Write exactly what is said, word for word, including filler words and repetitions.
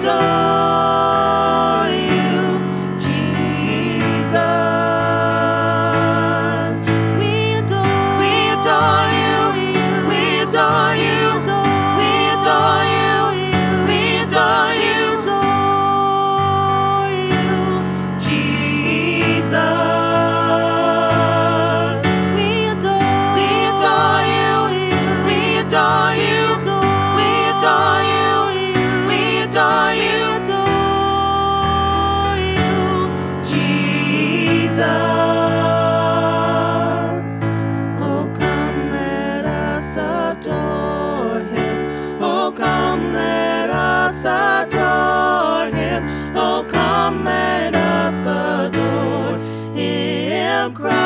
adore you, Jesus. We adore, we adore you, we adore you, we adore you, we adore you, adore you, Jesus. We adore, we adore you, we adore you, we adore you, we adore you, adore you, Jesus. Oh, come, let us adore him. Oh, come, let us adore him. Oh, come, let us adore him, Christ.